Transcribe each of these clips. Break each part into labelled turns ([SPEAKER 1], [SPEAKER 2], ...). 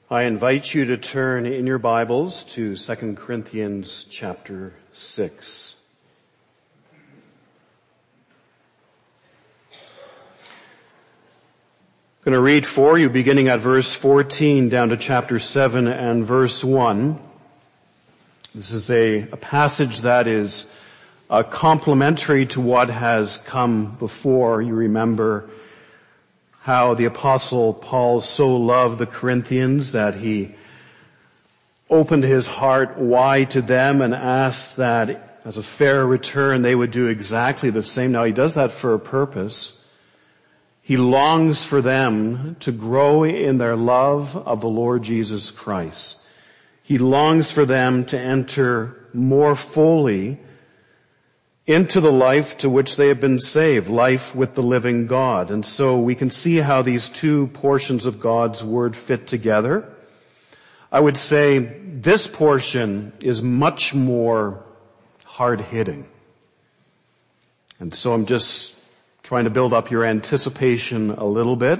[SPEAKER 1] I invite you to turn in your Bibles to 2 Corinthians chapter 6. I'm going to read for you beginning at verse 14 down to chapter 7 and verse 1. This is a passage that is complementary to what has come before. You remember how the Apostle Paul so loved the Corinthians that he opened his heart wide to them and asked that as a fair return they would do exactly the same. Now he does that for a purpose. He longs for them to grow in their love of the Lord Jesus Christ. He longs for them to enter more fully into the life to which they have been saved, life with the living God. And so we can see how these two portions of God's Word fit together. I would say this portion is much more hard-hitting. And so I'm just trying to build up your anticipation a little bit.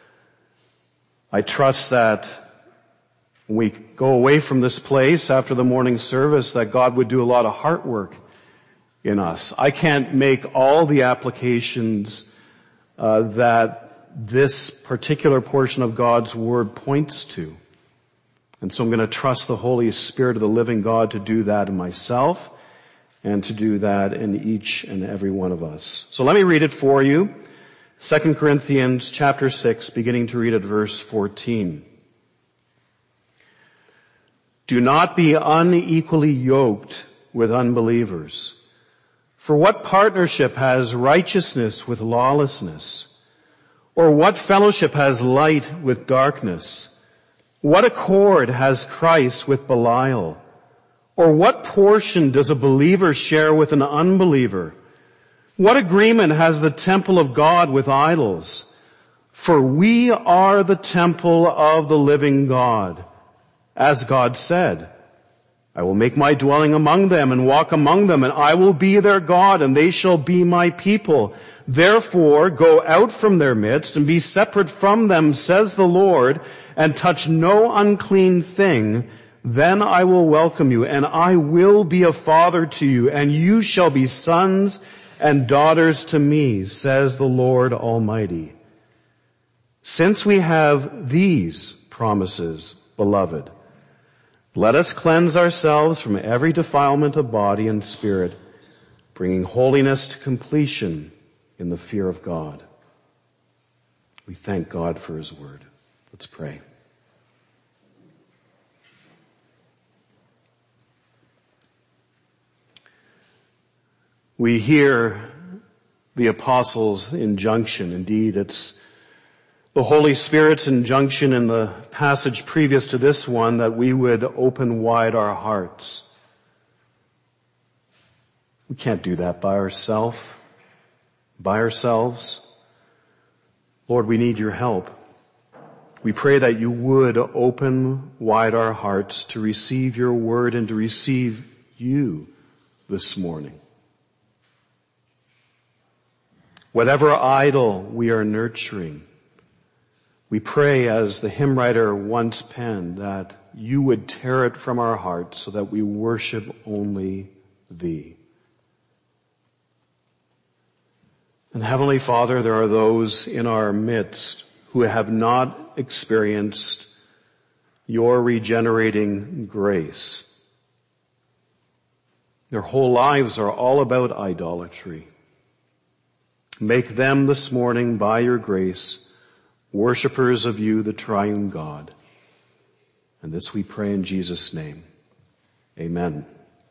[SPEAKER 1] I trust that when we go away from this place after the morning service, that God would do a lot of heart work in us. I can't make all the applications that this particular portion of God's Word points to. And so I'm going to trust the Holy Spirit of the living God to do that in myself and to do that in each and every one of us. So let me read it for you. 2 Corinthians chapter 6, beginning to read at verse 14. Do not be unequally yoked with unbelievers. For what partnership has righteousness with lawlessness? Or what fellowship has light with darkness? What accord has Christ with Belial? Or what portion does a believer share with an unbeliever? What agreement has the temple of God with idols? For we are the temple of the living God. As God said, I will make my dwelling among them and walk among them, and I will be their God, and they shall be my people. Therefore, go out from their midst and be separate from them, says the Lord, and touch no unclean thing. Then I will welcome you, and I will be a father to you, and you shall be sons and daughters to me, says the Lord Almighty. Since we have these promises, beloved, let us cleanse ourselves from every defilement of body and spirit, bringing holiness to completion in the fear of God. We thank God for His Word. Let's pray. We hear the Apostles' injunction. Indeed, it's the Holy Spirit's injunction in the passage previous to this one that we would open wide our hearts. We can't do that by ourselves. Lord, we need your help. We pray that you would open wide our hearts to receive your word and to receive you this morning. Whatever idol we are nurturing, we pray, as the hymn writer once penned, that you would tear it from our hearts so that we worship only thee. And Heavenly Father, there are those in our midst who have not experienced your regenerating grace. Their whole lives are all about idolatry. Make them this morning, by your grace, worshipers of you, the triune God. And this we pray in Jesus' name. Amen.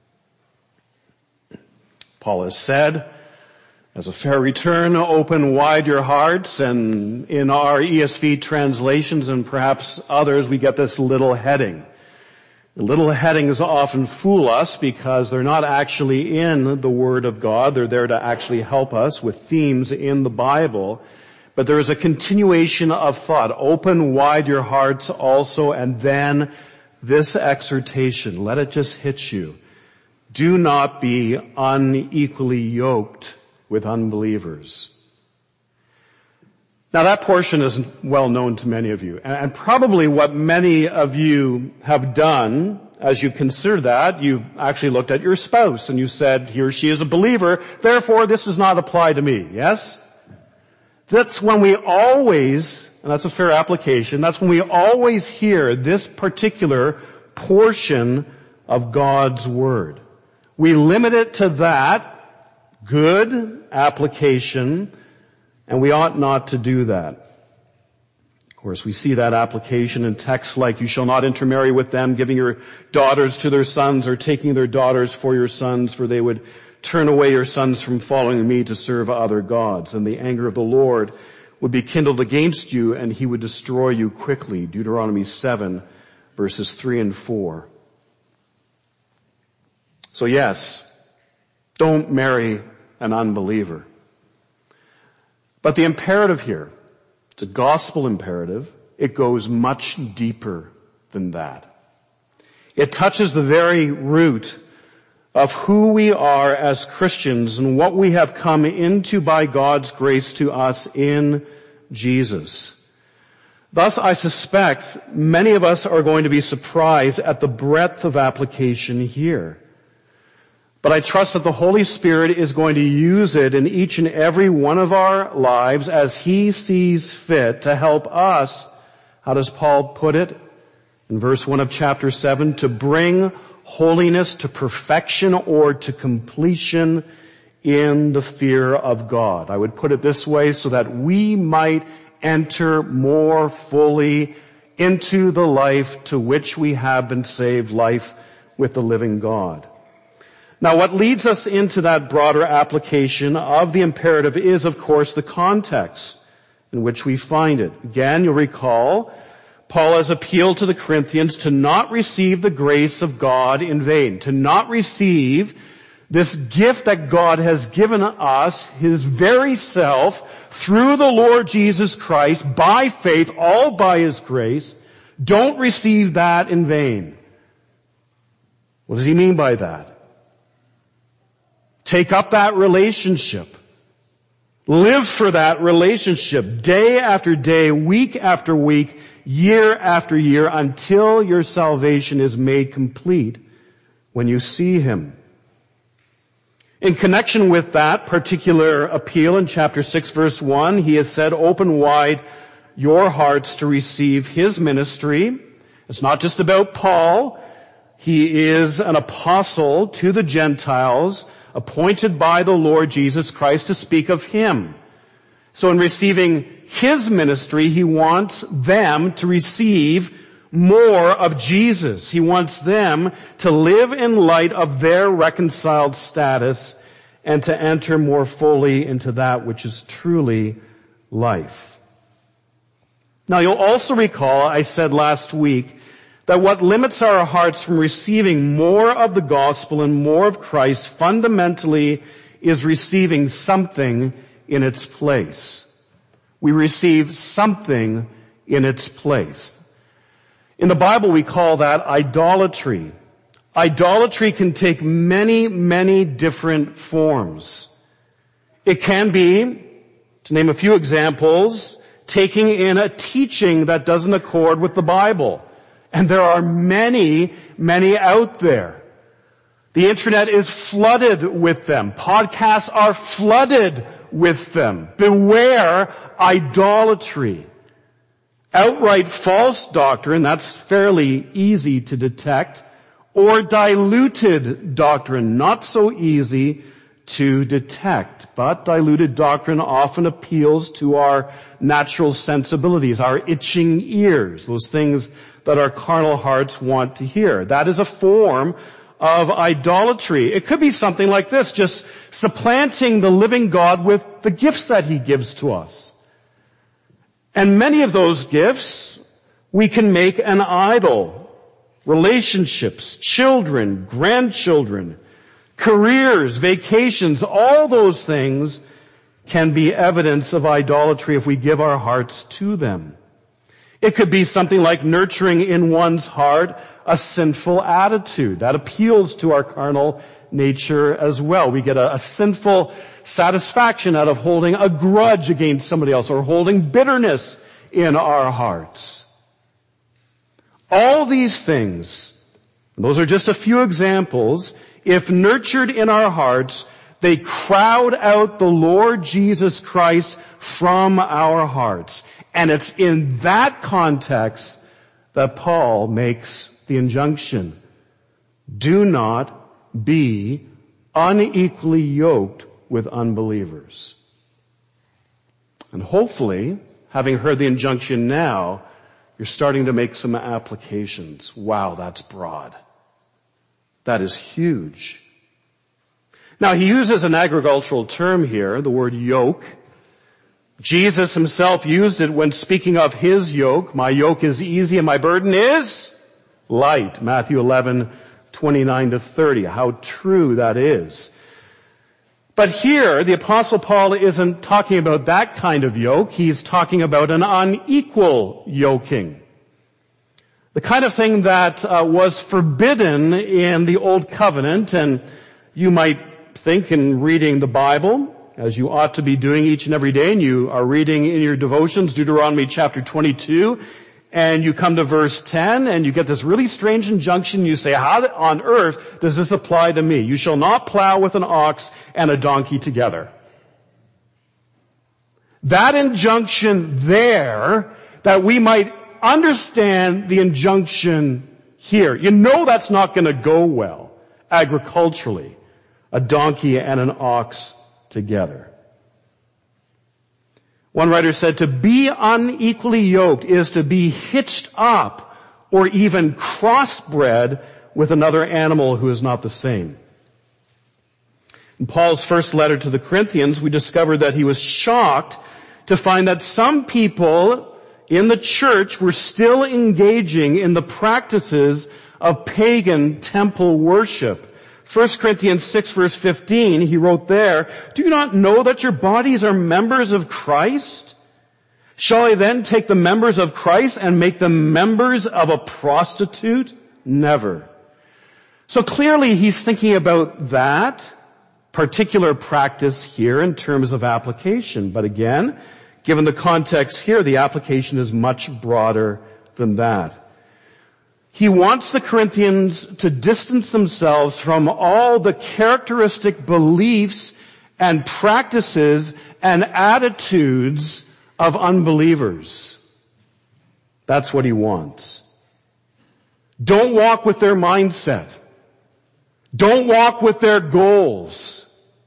[SPEAKER 1] Paul has said, as a fair return, open wide your hearts. And in our ESV translations and perhaps others, we get this little heading. The little headings often fool us because they're not actually in the Word of God. They're there to actually help us with themes in the Bible. But there is a continuation of thought. Open wide your hearts also, and then this exhortation. Let it just hit you. Do not be unequally yoked with unbelievers. Now that portion is well known to many of you, and probably what many of you have done as you consider that, you've actually looked at your spouse and you said, he or she is a believer, therefore this does not apply to me, yes? That's when we always, and that's a fair application, that's when we always hear this particular portion of God's Word. We limit it to that good application, and we ought not to do that. Of course, we see that application in texts like, you shall not intermarry with them, giving your daughters to their sons, or taking their daughters for your sons, for they would turn away your sons from following me to serve other gods. And the anger of the Lord would be kindled against you, and he would destroy you quickly. Deuteronomy 7, verses 3 and 4. So yes, don't marry an unbeliever. But the imperative here, it's a gospel imperative. It goes much deeper than that. It touches the very root of who we are as Christians and what we have come into by God's grace to us in Jesus. Thus, I suspect many of us are going to be surprised at the breadth of application here. But I trust that the Holy Spirit is going to use it in each and every one of our lives as He sees fit to help us, how does Paul put it? In verse 1 of chapter 7, to bring holiness to perfection or to completion in the fear of God. I would put it this way, so that we might enter more fully into the life to which we have been saved, life with the living God. Now, what leads us into that broader application of the imperative is, of course, the context in which we find it. Again, you'll recall, Paul has appealed to the Corinthians to not receive the grace of God in vain, to not receive this gift that God has given us, His very self, through the Lord Jesus Christ, by faith, all by His grace. Don't receive that in vain. What does he mean by that? Take up that relationship. Live for that relationship day after day, week after week, year after year, until your salvation is made complete when you see Him. In connection with that particular appeal in chapter 6 verse 1, he has said, open wide your hearts to receive His ministry. It's not just about Paul. He is an apostle to the Gentiles, appointed by the Lord Jesus Christ to speak of Him. So in receiving His ministry, He wants them to receive more of Jesus. He wants them to live in light of their reconciled status and to enter more fully into that which is truly life. Now, you'll also recall, I said last week, that what limits our hearts from receiving more of the gospel and more of Christ fundamentally is receiving something in its place. We receive something in its place. In the Bible, we call that idolatry. Idolatry can take many, many different forms. It can be, to name a few examples, taking in a teaching that doesn't accord with the Bible. And there are many, many out there. The internet is flooded with them. Podcasts are flooded with them. Beware idolatry. Outright false doctrine, that's fairly easy to detect, or diluted doctrine, not so easy to detect. But diluted doctrine often appeals to our natural sensibilities, our itching ears, those things that our carnal hearts want to hear. That is a form of idolatry. It could be something like this, just supplanting the living God with the gifts that He gives to us. And many of those gifts we can make an idol. Relationships, children, grandchildren, careers, vacations, all those things can be evidence of idolatry if we give our hearts to them. It could be something like nurturing in one's heart a sinful attitude that appeals to our carnal nature as well. We get a sinful satisfaction out of holding a grudge against somebody else or holding bitterness in our hearts. All these things, and those are just a few examples, if nurtured in our hearts, they crowd out the Lord Jesus Christ from our hearts. And it's in that context that Paul makes the injunction. Do not be unequally yoked with unbelievers. And hopefully, having heard the injunction now, you're starting to make some applications. Wow, that's broad. That is huge. Now, he uses an agricultural term here, the word yoke. Jesus himself used it when speaking of his yoke. My yoke is easy and my burden is light. Matthew 11:29-30. How true that is. But here, the Apostle Paul isn't talking about that kind of yoke. He's talking about an unequal yoking. The kind of thing that was forbidden in the Old Covenant, and you might think in reading the Bible, as you ought to be doing each and every day, and you are reading in your devotions Deuteronomy chapter 22, and you come to verse 10, and you get this really strange injunction. You say, how on earth does this apply to me? You shall not plow with an ox and a donkey together. That injunction there, that we might understand the injunction here. You know that's not going to go well agriculturally, a donkey and an ox together. One writer said, to be unequally yoked is to be hitched up or even crossbred with another animal who is not the same. In Paul's first letter to the Corinthians, we discovered that he was shocked to find that some people in the church were still engaging in the practices of pagan temple worship. 1 Corinthians 6 verse 15, he wrote there, do you not know that your bodies are members of Christ? Shall I then take the members of Christ and make them members of a prostitute? Never. So clearly he's thinking about that particular practice here in terms of application. But again, given the context here, the application is much broader than that. He wants the Corinthians to distance themselves from all the characteristic beliefs and practices and attitudes of unbelievers. That's what he wants. Don't walk with their mindset. Don't walk with their goals.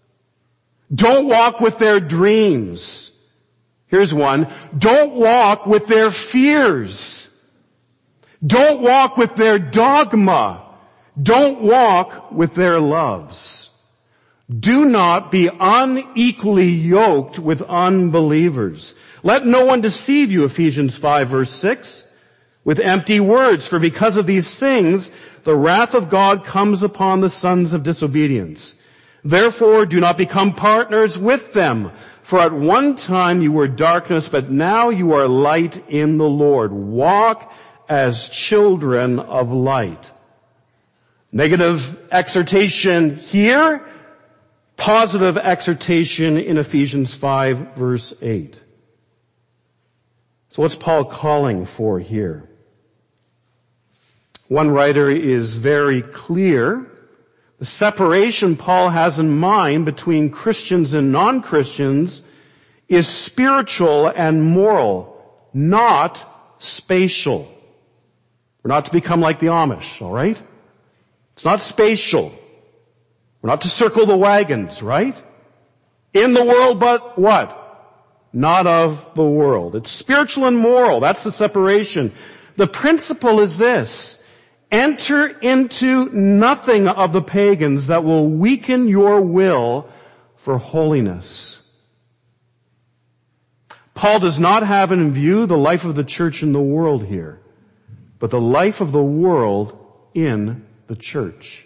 [SPEAKER 1] Don't walk with their dreams. Here's one. Don't walk with their fears. Don't walk with their dogma. Don't walk with their loves. Do not be unequally yoked with unbelievers. Let no one deceive you, Ephesians 5 verse 6, with empty words, for because of these things, the wrath of God comes upon the sons of disobedience. Therefore, do not become partners with them. For at one time you were darkness, but now you are light in the Lord. Walk as children of light. Negative exhortation here, positive exhortation in Ephesians 5 verse 8. So what's Paul calling for here? One writer is very clear. The separation Paul has in mind between Christians and non-Christians is spiritual and moral, not spatial. We're not to become like the Amish, all right? It's not spatial. We're not to circle the wagons, right? In the world, but what? Not of the world. It's spiritual and moral. That's the separation. The principle is this. Enter into nothing of the pagans that will weaken your will for holiness. Paul does not have in view the life of the church in the world here, but the life of the world in the church.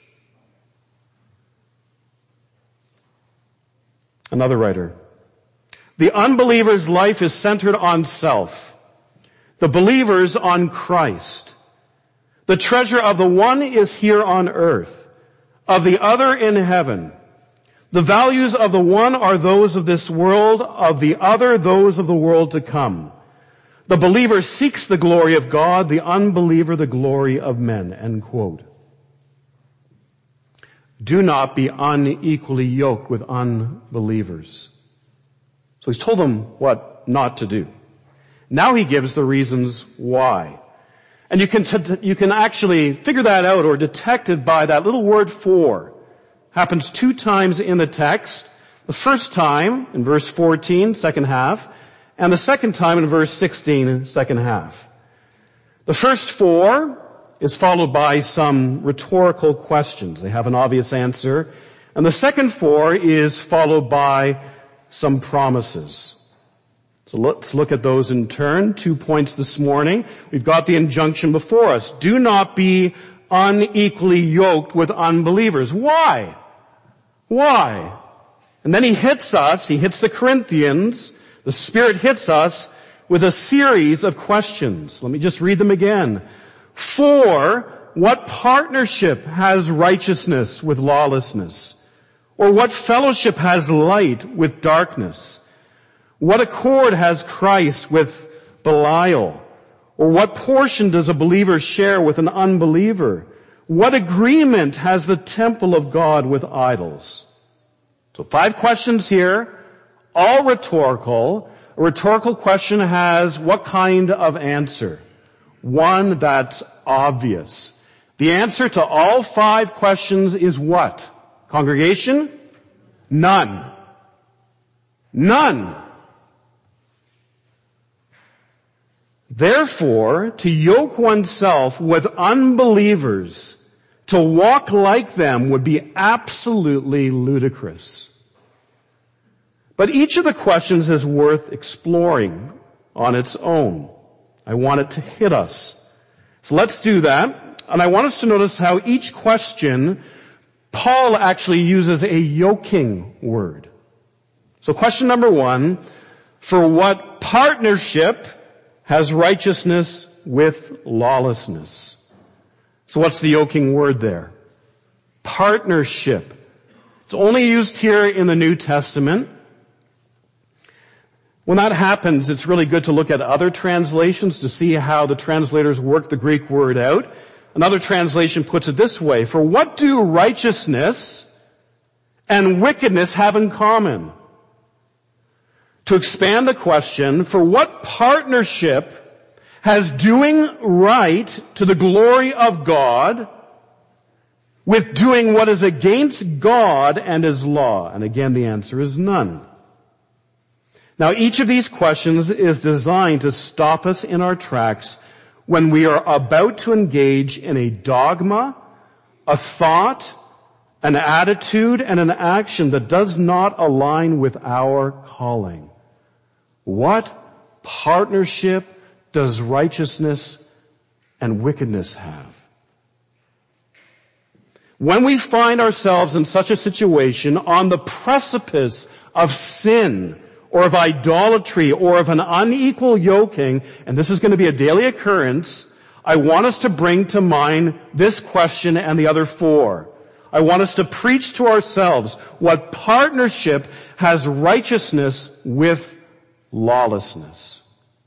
[SPEAKER 1] Another writer. The unbeliever's life is centered on self. The believer's on Christ. The treasure of the one is here on earth. of the other in heaven. The values of the one are those of this world, of the other those of the world to come. The believer seeks the glory of God, the unbeliever the glory of men." End quote. Do not be unequally yoked with unbelievers. So he's told them what not to do. Now he gives the reasons why. And you can actually figure that out or detect it by that little word "for." Happens 2 times in the text. The first time in verse 14, second half, and the second time in verse 16, second half. The first "for" is followed by some rhetorical questions. They have an obvious answer. And the second "for" is followed by some promises. So let's look at those in turn. 2 points this morning. We've got the injunction before us. Do not be unequally yoked with unbelievers. Why? Why? And then he hits the Corinthians, the Spirit hits us with a series of questions. Let me just read them again. For what partnership has righteousness with lawlessness? Or what fellowship has light with darkness? What accord has Christ with Belial? Or what portion does a believer share with an unbeliever? What agreement has the temple of God with idols? So 5 questions here, all rhetorical. A rhetorical question has what kind of answer? One that's obvious. The answer to all 5 questions is what? Congregation? None. None. Therefore, to yoke oneself with unbelievers, to walk like them, would be absolutely ludicrous. But each of the questions is worth exploring on its own. I want it to hit us. So let's do that. And I want us to notice how each question, Paul actually uses a yoking word. So question number 1, for what partnership has righteousness with lawlessness? So what's the yoking word there? Partnership. It's only used here in the New Testament. When that happens, it's really good to look at other translations to see how the translators work the Greek word out. Another translation puts it this way: for what do righteousness and wickedness have in common? To expand the question, for what partnership has doing right to the glory of God with doing what is against God and His law? And again, the answer is none. Now, each of these questions is designed to stop us in our tracks when we are about to engage in a dogma, a thought, an attitude, and an action that does not align with our calling. What partnership does righteousness and wickedness have? When we find ourselves in such a situation on the precipice of sin, or of idolatry, or of an unequal yoking, and this is going to be a daily occurrence, I want us to bring to mind this question and the other 4. I want us to preach to ourselves, what partnership has righteousness with lawlessness?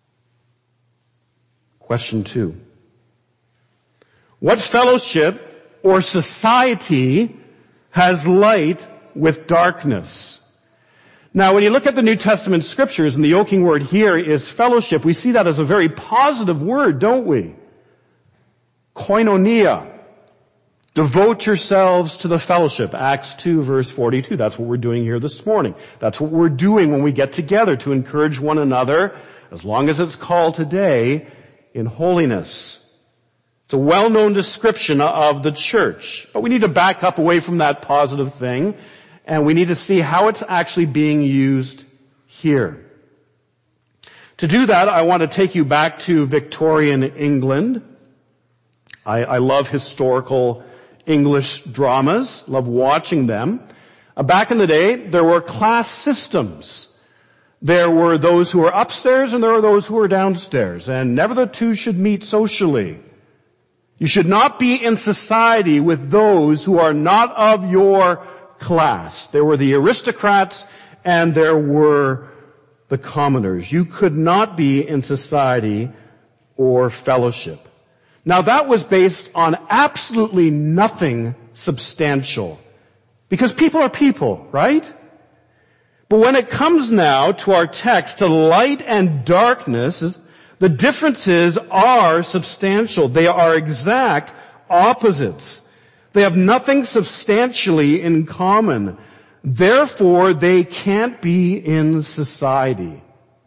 [SPEAKER 1] Question 2. What fellowship or society has light with darkness? Now, when you look at the New Testament scriptures, and the yoking word here is fellowship, we see that as a very positive word, don't we? Koinonia. Devote yourselves to the fellowship. Acts 2 verse 42. That's what we're doing here this morning. That's what we're doing when we get together to encourage one another, as long as it's called today, in holiness. It's a well-known description of the church. But we need to back up away from that positive thing, and we need to see how it's actually being used here. To do that, I want to take you back to Victorian England. I love historical English dramas, love watching them. Back in the day, there were class systems. There were those who were upstairs and there were those who were downstairs, and never the two should meet socially. You should not be in society with those who are not of your class. There were the aristocrats and there were the commoners. You could not be in society or fellowship. Now that was based on absolutely nothing substantial. Because people are people, right? But when it comes now to our text, to light and darkness, the differences are substantial. They are exact opposites. They have nothing substantially in common. Therefore, they can't be in society.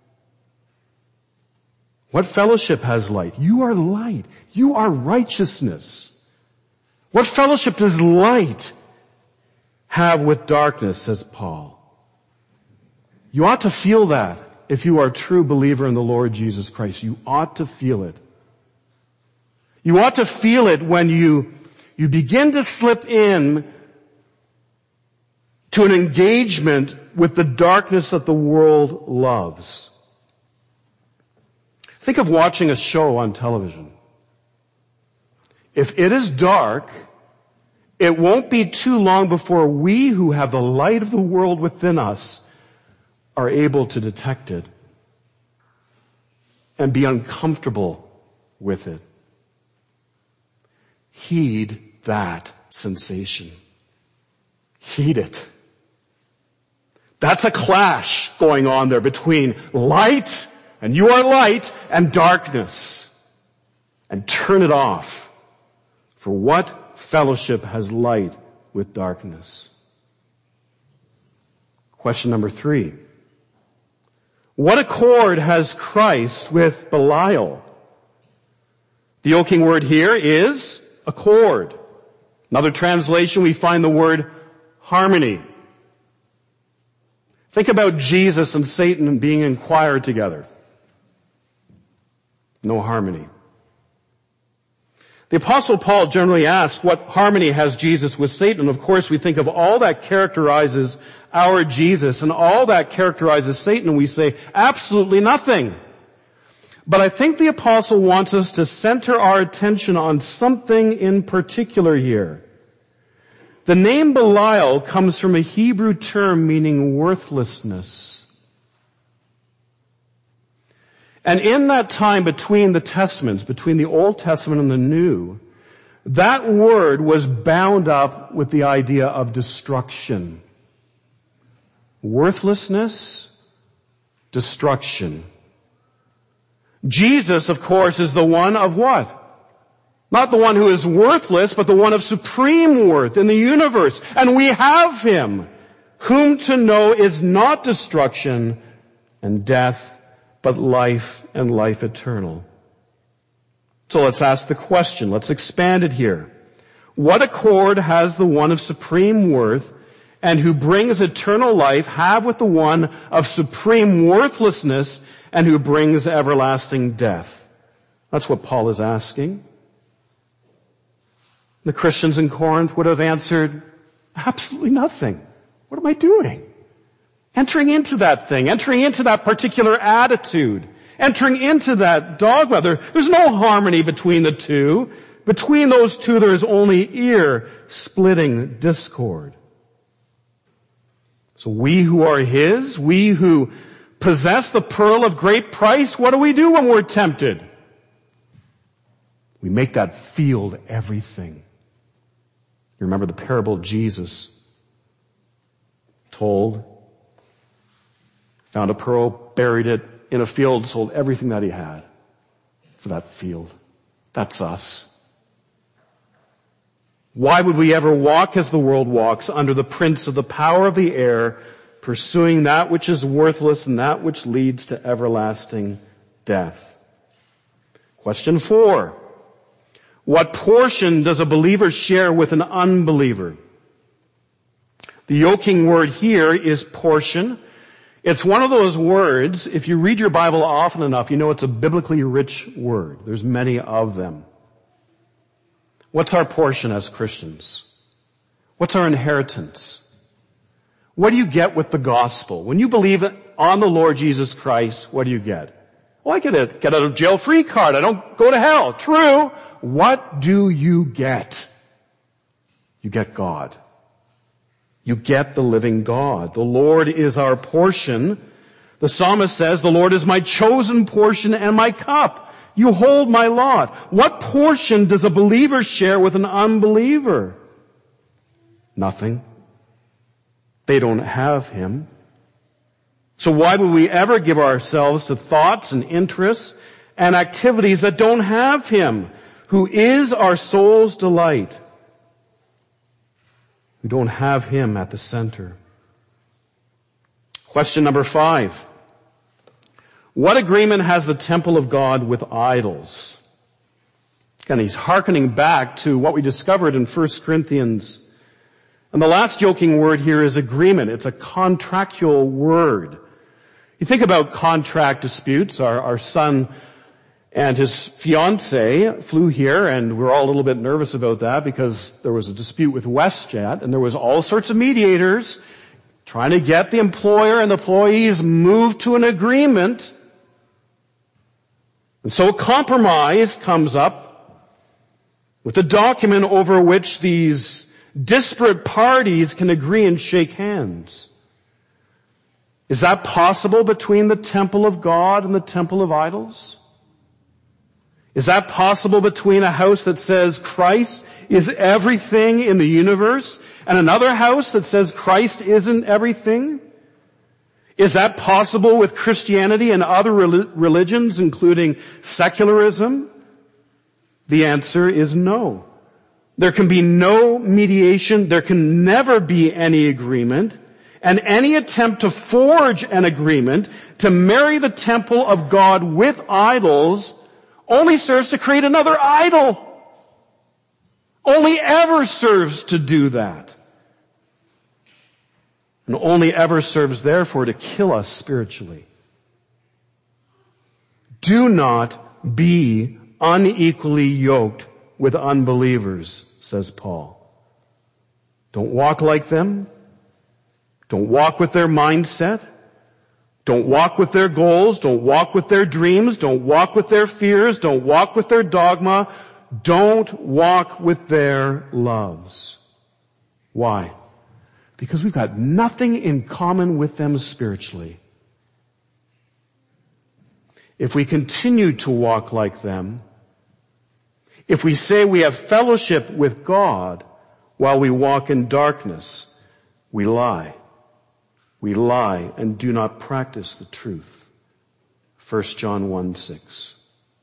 [SPEAKER 1] What fellowship has light? You are light. You are righteousness. What fellowship does light have with darkness, says Paul? You ought to feel that if you are a true believer in the Lord Jesus Christ. You ought to feel it. You ought to feel it when you begin to slip in to an engagement with the darkness that the world loves. Think of watching a show on television. If it is dark, it won't be too long before we who have the light of the world within us are able to detect it and be uncomfortable with it. Heed that sensation. Heed it. That's a clash going on there between light, and you are light, and darkness. And turn it off. For what fellowship has light with darkness? Question number 3. What accord has Christ with Belial? The yoking word here is accord. Another translation, we find the word harmony. Think about Jesus and Satan being in choir together. No harmony. The Apostle Paul generally asks, what harmony has Jesus with Satan? Of course, we think of all that characterizes our Jesus and all that characterizes Satan, and we say, absolutely nothing. But I think the Apostle wants us to center our attention on something in particular here. The name Belial comes from a Hebrew term meaning worthlessness. And in that time between the Testaments, between the Old Testament and the New, that word was bound up with the idea of destruction. Worthlessness, destruction. Jesus, of course, is the one of what? Not the one who is worthless, but the one of supreme worth in the universe. And we have him, whom to know is not destruction and death, but life and life eternal. So let's ask the question. Let's expand it here. What accord has the one of supreme worth and who brings eternal life have with the one of supreme worthlessness and who brings everlasting death? That's what Paul is asking. The Christians in Corinth would have answered, absolutely nothing. What am I doing? Entering into that thing, entering into that particular attitude, entering into that dogma. There's no harmony between the two. Between those two, there is only ear-splitting discord. So we who are his, we who possess the pearl of great price, what do we do when we're tempted? We make that field everything. You remember the parable Jesus told? Found a pearl, buried it in a field, sold everything that he had for that field. That's us. Why would we ever walk as the world walks, under the prince of the power of the air, pursuing that which is worthless and that which leads to everlasting death? Question 4. What portion does a believer share with an unbeliever? The yoking word here is portion. It's one of those words, if you read your Bible often enough, you know it's a biblically rich word. There's many of them. What's our portion as Christians? What's our inheritance? What do you get with the gospel? When you believe on the Lord Jesus Christ, what do you get? Well, I get a get out of jail free card. I don't go to hell. True. What do you get? You get God. You get the living God. The Lord is our portion. The psalmist says, the Lord is my chosen portion and my cup. You hold my lot. What portion does a believer share with an unbeliever? Nothing. They don't have him. So why would we ever give ourselves to thoughts and interests and activities that don't have him, who is our soul's delight? We don't have him at the center. Question number 5. What agreement has the temple of God with idols? Again, he's hearkening back to what we discovered in 1 Corinthians. And the last yoking word here is agreement. It's a contractual word. You think about contract disputes. Our son and his fiancée flew here, and we were all a little bit nervous about that because there was a dispute with WestJet, and there was all sorts of mediators trying to get the employer and the employees moved to an agreement. And so a compromise comes up with a document over which these disparate parties can agree and shake hands. Is that possible between the temple of God and the temple of idols? Is that possible between a house that says Christ is everything in the universe and another house that says Christ isn't everything? Is that possible with Christianity and other religions, including secularism? The answer is no. There can be no mediation. There can never be any agreement. And any attempt to forge an agreement to marry the temple of God with idols only serves to create another idol. Only ever serves to do that. And only ever serves, therefore, to kill us spiritually. Do not be unequally yoked with unbelievers, says Paul. Don't walk like them. Don't walk with their mindset. Don't walk with their goals. Don't walk with their dreams. Don't walk with their fears. Don't walk with their dogma. Don't walk with their loves. Why? Because we've got nothing in common with them spiritually. If we continue to walk like them, if we say we have fellowship with God while we walk in darkness, we lie. We lie and do not practice the truth. 1 John 1:6.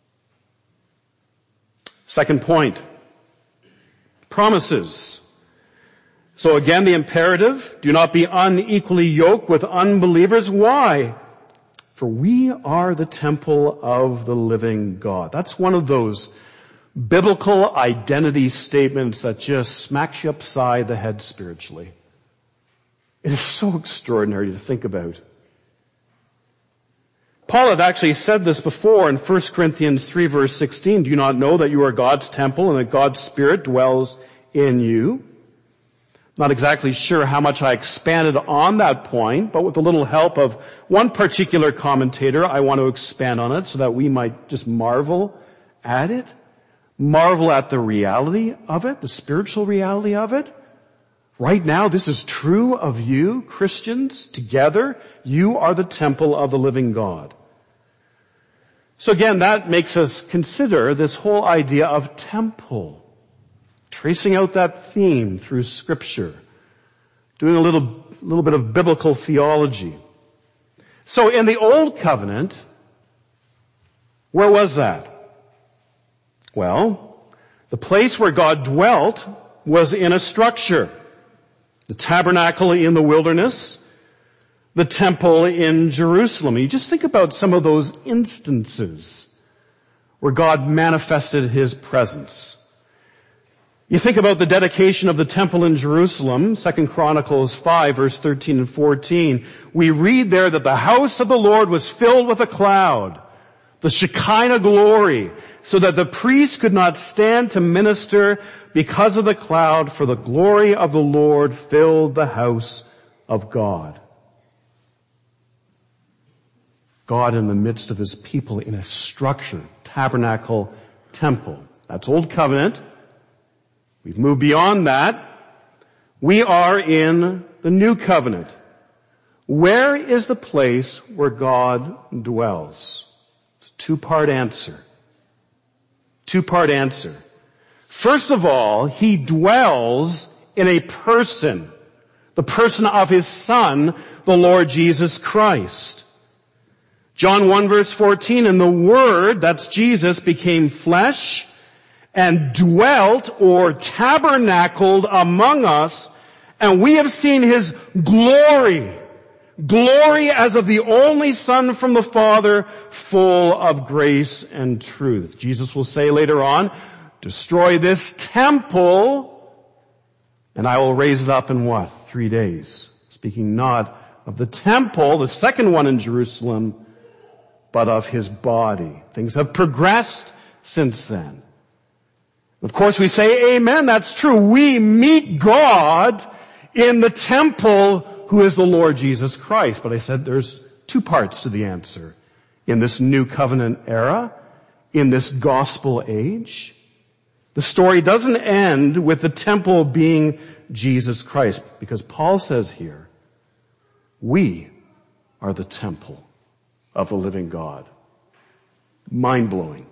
[SPEAKER 1] Second point. Promises. So again, the imperative, do not be unequally yoked with unbelievers. Why? For we are the temple of the living God. That's one of those biblical identity statements that just smacks you upside the head spiritually. It is so extraordinary to think about. Paul had actually said this before in 1 Corinthians 3 verse 16. Do you not know that you are God's temple and that God's Spirit dwells in you? Not exactly sure how much I expanded on that point, but with a little help of one particular commentator, I want to expand on it so that we might just marvel at it. Marvel at the reality of it, the spiritual reality of it. Right now, this is true of you, Christians, together. You are the temple of the living God. So again, that makes us consider this whole idea of temple. Tracing out that theme through Scripture. Doing a little bit of biblical theology. So in the Old Covenant, where was that? Well, the place where God dwelt was in a structure. The tabernacle in the wilderness, the temple in Jerusalem. You just think about some of those instances where God manifested his presence. You think about the dedication of the temple in Jerusalem, 2 Chronicles 5, verse 13 and 14. We read there that the house of the Lord was filled with a cloud, the Shekinah glory, so that the priest could not stand to minister because of the cloud, for the glory of the Lord filled the house of God. God in the midst of his people in a structure, tabernacle, temple. That's Old Covenant. We've moved beyond that. We are in the New Covenant. Where is the place where God dwells? It's a two-part answer. Two-part answer. First of all, he dwells in a person, the person of his Son, the Lord Jesus Christ. John 1 verse 14, and the Word, that's Jesus, became flesh and dwelt or tabernacled among us, and we have seen his glory. Glory as of the only Son from the Father, full of grace and truth. Jesus will say later on, destroy this temple, and I will raise it up in what? 3 days. Speaking not of the temple, the second one in Jerusalem, but of his body. Things have progressed since then. Of course we say, amen, that's true. We meet God in the temple who is the Lord Jesus Christ. But I said there's two parts to the answer. In this new covenant era, in this gospel age, the story doesn't end with the temple being Jesus Christ, because Paul says here, we are the temple of the living God. Mind-blowing.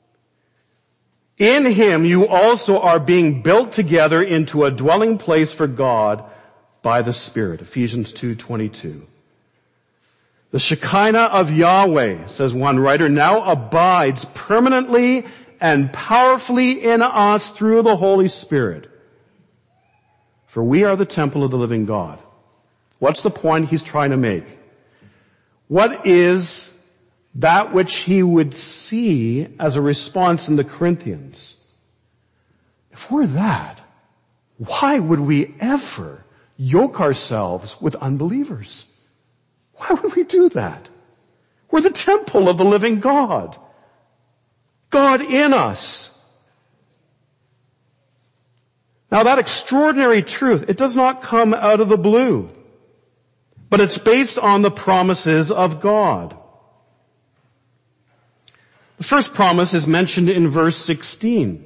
[SPEAKER 1] In him you also are being built together into a dwelling place for God by the Spirit. Ephesians 2:22. The Shekinah of Yahweh, says one writer, now abides permanently and powerfully in us through the Holy Spirit. For we are the temple of the living God. What's the point he's trying to make? What is that which he would see as a response in the Corinthians? If we're that, why would we ever yoke ourselves with unbelievers? Why would we do that? We're the temple of the living God. God in us. Now that extraordinary truth, it does not come out of the blue, but it's based on the promises of God. The first promise is mentioned in verse 16.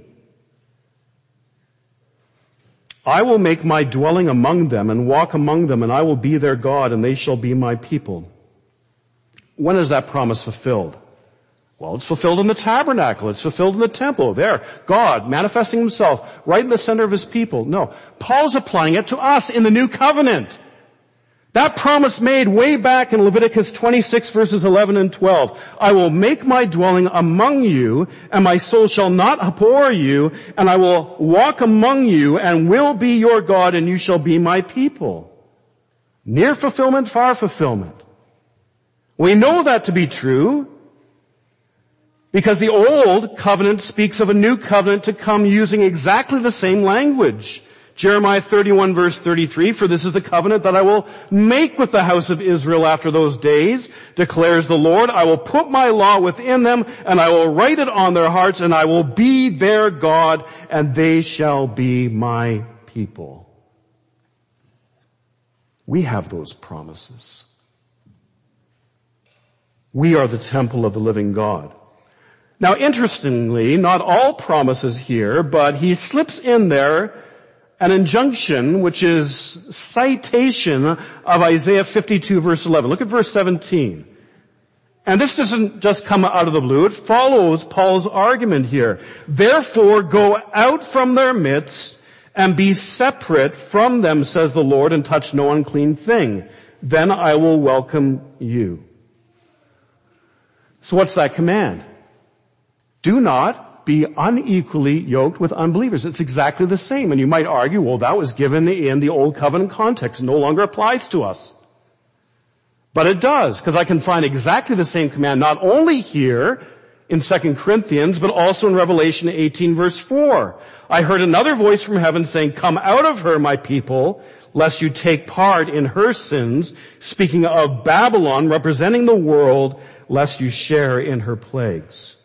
[SPEAKER 1] I will make my dwelling among them and walk among them, and I will be their God, and they shall be my people. When is that promise fulfilled? Well, it's fulfilled in the tabernacle. It's fulfilled in the temple. There, God manifesting himself right in the center of his people. No, Paul's applying it to us in the new covenant. That promise made way back in Leviticus 26 verses 11 and 12. I will make my dwelling among you, and my soul shall not abhor you, and I will walk among you, and will be your God, and you shall be my people. Near fulfillment, far fulfillment. We know that to be true, because the old covenant speaks of a new covenant to come using exactly the same language. Jeremiah 31 verse 33, for this is the covenant that I will make with the house of Israel after those days, declares the Lord. I will put my law within them, and I will write it on their hearts, and I will be their God, and they shall be my people. We have those promises. We are the temple of the living God. Now interestingly, not all promises here, but he slips in there an injunction, which is citation of Isaiah 52 verse 11. Look at verse 17. And this doesn't just come out of the blue. It follows Paul's argument here. Therefore go out from their midst and be separate from them, says the Lord, and touch no unclean thing. Then I will welcome you. So what's that command? Do not be unequally yoked with unbelievers. It's exactly the same. And you might argue, well, that was given in the Old Covenant context. It no longer applies to us. But it does, because I can find exactly the same command not only here in 2 Corinthians, but also in Revelation 18 verse 4. I heard another voice from heaven saying, come out of her, my people, lest you take part in her sins, speaking of Babylon, representing the world, lest you share in her plagues.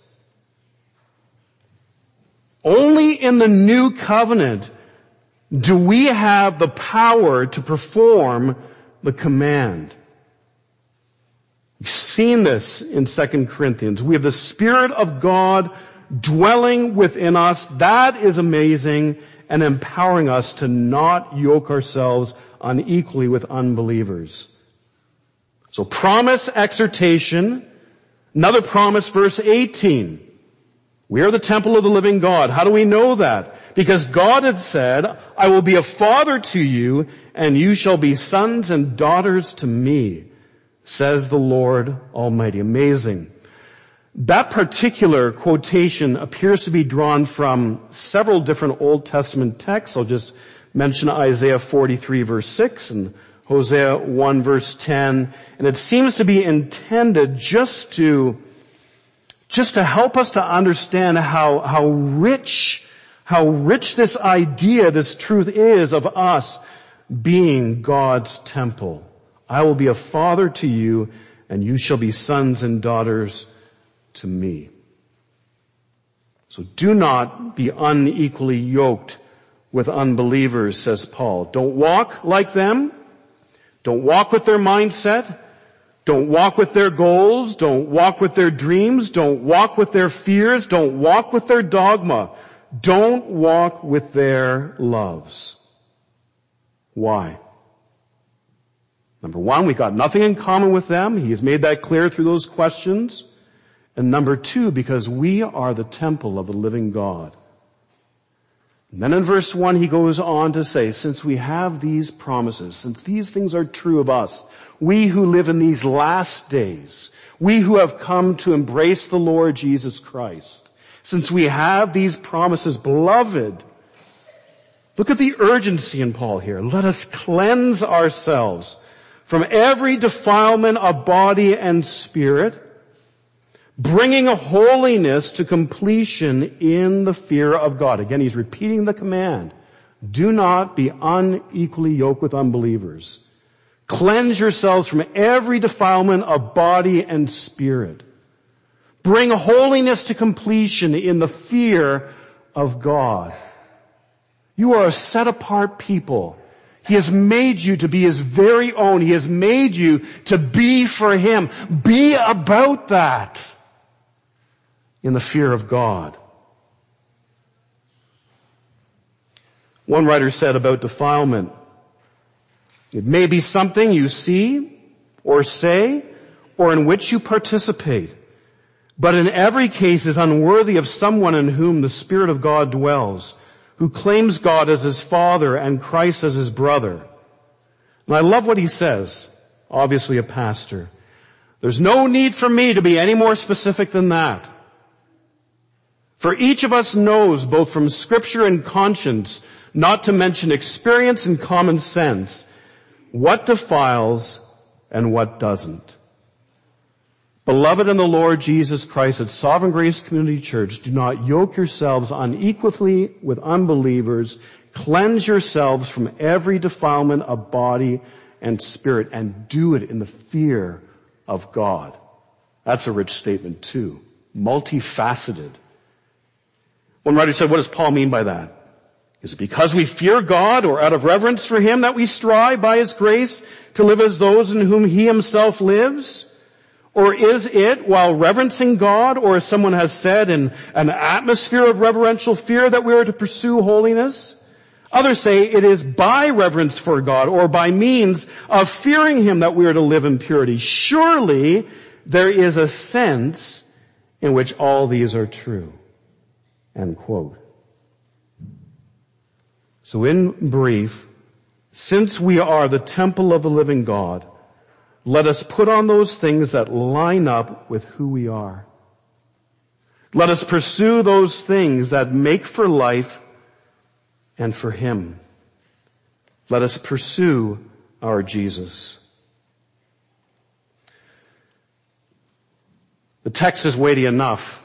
[SPEAKER 1] Only in the new covenant do we have the power to perform the command. We've seen this in 2 Corinthians. We have the Spirit of God dwelling within us. That is amazing and empowering us to not yoke ourselves unequally with unbelievers. So promise, exhortation. Another promise, verse 18. We are the temple of the living God. How do we know that? Because God had said, I will be a father to you, and you shall be sons and daughters to me, says the Lord Almighty. Amazing. That particular quotation appears to be drawn from several different Old Testament texts. I'll just mention Isaiah 43 verse 6 and Hosea 1 verse 10. And it seems to be intended just to help us to understand how rich this idea, this truth is of us being God's temple. I will be a father to you, and you shall be sons and daughters to me. So do not be unequally yoked with unbelievers, says Paul. Don't walk like them. Don't walk with their mindset. Don't walk with their goals. Don't walk with their dreams. Don't walk with their fears. Don't walk with their dogma. Don't walk with their loves. Why? Number one, we got nothing in common with them. He has made that clear through those questions. And number two, because we are the temple of the living God. And then in verse 1 he goes on to say, since we have these promises, since these things are true of us, we who live in these last days, we who have come to embrace the Lord Jesus Christ, since we have these promises, beloved, look at the urgency in Paul here. Let us cleanse ourselves from every defilement of body and spirit, bringing a holiness to completion in the fear of God. Again, he's repeating the command. Do not be unequally yoked with unbelievers. Cleanse yourselves from every defilement of body and spirit. Bring holiness to completion in the fear of God. You are a set-apart people. He has made you to be His very own. He has made you to be for Him. Be about that in the fear of God. One writer said about defilement, it may be something you see or say or in which you participate, but in every case is unworthy of someone in whom the Spirit of God dwells, who claims God as his Father and Christ as his brother. And I love what he says, obviously a pastor. There's no need for me to be any more specific than that. For each of us knows, both from Scripture and conscience, not to mention experience and common sense, what defiles and what doesn't. Beloved in the Lord Jesus Christ at Sovereign Grace Community Church, do not yoke yourselves unequally with unbelievers. Cleanse yourselves from every defilement of body and spirit, and do it in the fear of God. That's a rich statement too. Multifaceted. One writer said, what does Paul mean by that? Is it because we fear God or out of reverence for Him that we strive by His grace to live as those in whom He Himself lives? Or is it, while reverencing God, or as someone has said, in an atmosphere of reverential fear that we are to pursue holiness? Others say it is by reverence for God or by means of fearing Him that we are to live in purity. Surely there is a sense in which all these are true. End quote. So in brief, since we are the temple of the living God, let us put on those things that line up with who we are. Let us pursue those things that make for life and for Him. Let us pursue our Jesus. The text is weighty enough,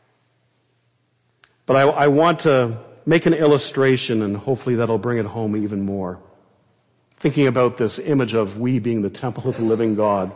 [SPEAKER 1] but I want to make an illustration, and hopefully that'll bring it home even more. Thinking about this image of we being the temple of the living God.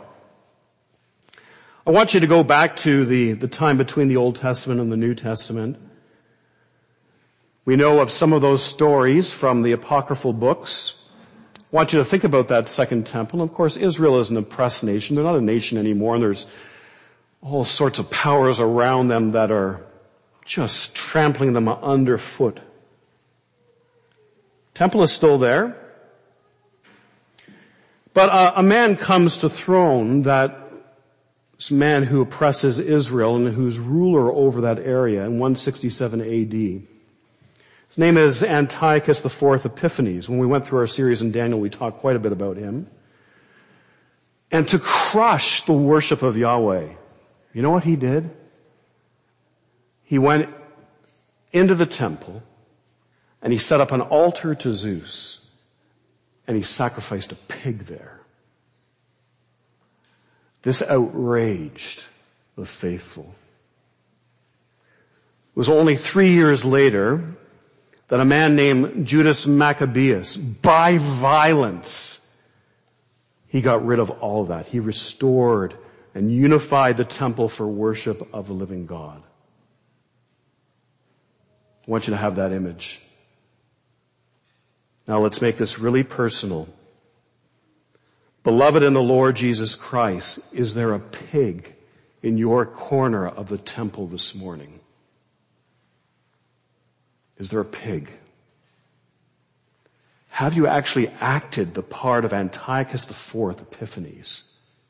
[SPEAKER 1] I want you to go back to the time between the Old Testament and the New Testament. We know of some of those stories from the apocryphal books. I want you to think about that second temple. Of course, Israel is an oppressed nation. They're not a nation anymore, and there's all sorts of powers around them that are just trampling them underfoot. Temple is still there. But a man comes to throne, that this man who oppresses Israel and who's ruler over that area in 167 AD. His name is Antiochus IV Epiphanes. When we went through our series in Daniel, we talked quite a bit about him. And to crush the worship of Yahweh, you know what he did? He went into the temple and he set up an altar to Zeus and he sacrificed a pig there. This outraged the faithful. It was only 3 years later that a man named Judas Maccabeus, by violence, he got rid of all of that. He restored and unified the temple for worship of the living God. I want you to have that image. Now let's make this really personal. Beloved in the Lord Jesus Christ, is there a pig in your corner of the temple this morning? Is there a pig? Have you actually acted the part of Antiochus IV Epiphanes?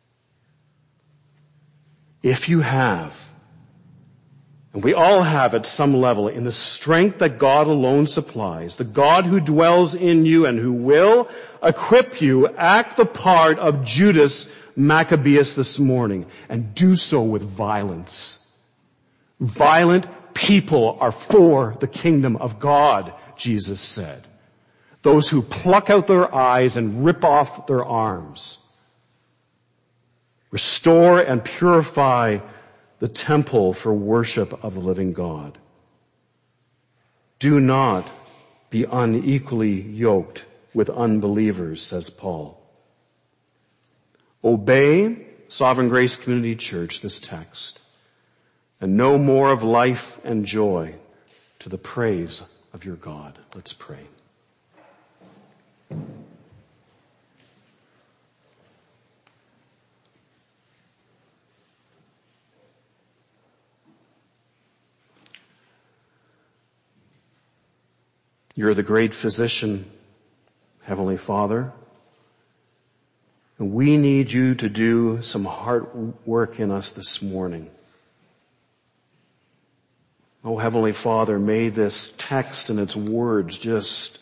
[SPEAKER 1] If you have, and we all have at some level, in the strength that God alone supplies, the God who dwells in you and who will equip you, act the part of Judas Maccabeus this morning, and do so with violence. Violent people are for the kingdom of God, Jesus said. Those who pluck out their eyes and rip off their arms. Restore and purify the temple for worship of the living God. Do not be unequally yoked with unbelievers, says Paul. Obey Sovereign Grace Community Church, this text, and know more of life and joy to the praise of your God. Let's pray. You're the great physician, Heavenly Father, and we need you to do some heart work in us this morning. Oh, Heavenly Father, may this text and its words just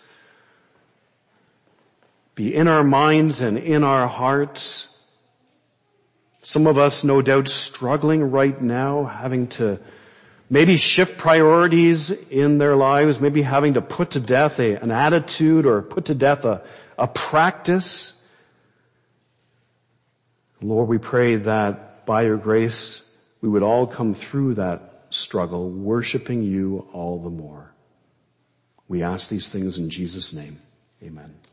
[SPEAKER 1] be in our minds and in our hearts. Some of us, no doubt, struggling right now, having to maybe shift priorities in their lives, maybe having to put to death an attitude or put to death a practice. Lord, we pray that by your grace, we would all come through that struggle, worshiping you all the more. We ask these things in Jesus' name. Amen.